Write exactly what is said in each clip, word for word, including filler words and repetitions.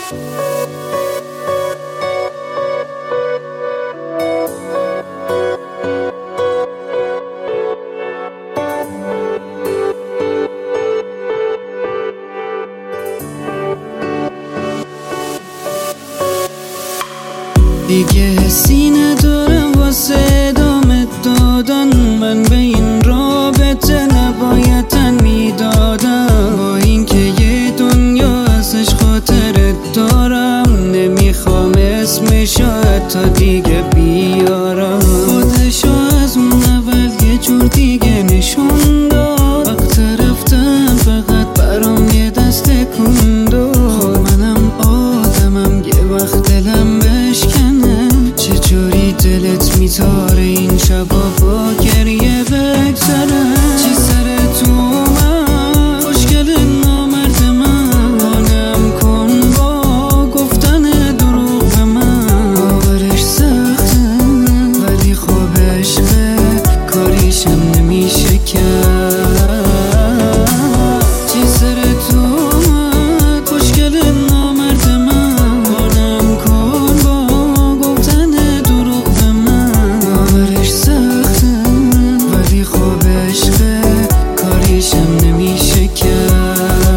دیگه حسی ندارم واسه ادامه دادن، من به این رابطه نباید تن میدادم، با اینکه یه دنیا ازش خاطرت دارم، نمیخوام اسمشو تا دیگه بیارم. خودشو از اون اول یه جور دیگه نشون داد، وقت رفتن فقط برام یه دست تکون داد. منم آدمم یه وقت دلم بشکنه، چجوری دلت میتاره این شبا با گریه بگذره؟ چی سرت اومد خوشگل نامرد من، قانم کن با گفتن دروغ به من. باورش سخته ولی خب عشقه، کاریشم نمیشه کرد. چی سرت اومد خوشگل نامرد من، قانم کن با گفتن دروغ به من. باورش سخته ولی خب عشقه، کاریشم نمیشه کرد.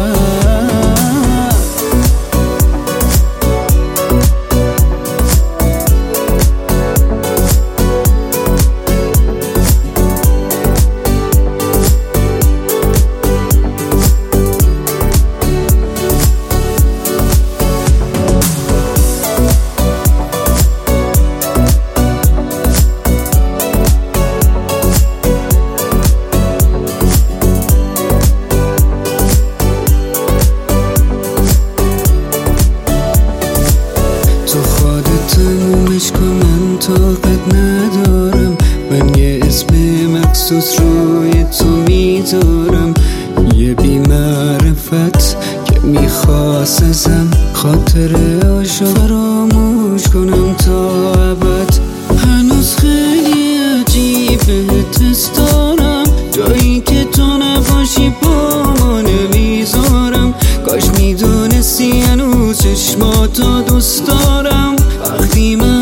تو خودت تمومش کن، من طاقت ندارم. من یه اسم مخصوص روی تو میذارم، یه بی‌معرفت که میخواست ازم خاطره‌اشو فراموش کنم تا ابد. هنوز خیلی عجیبه حس دارم، جایی که تو نباشی با ما نمیذارم. کاش میدونستی هنوز چشماتو دوست دارم، وقتی من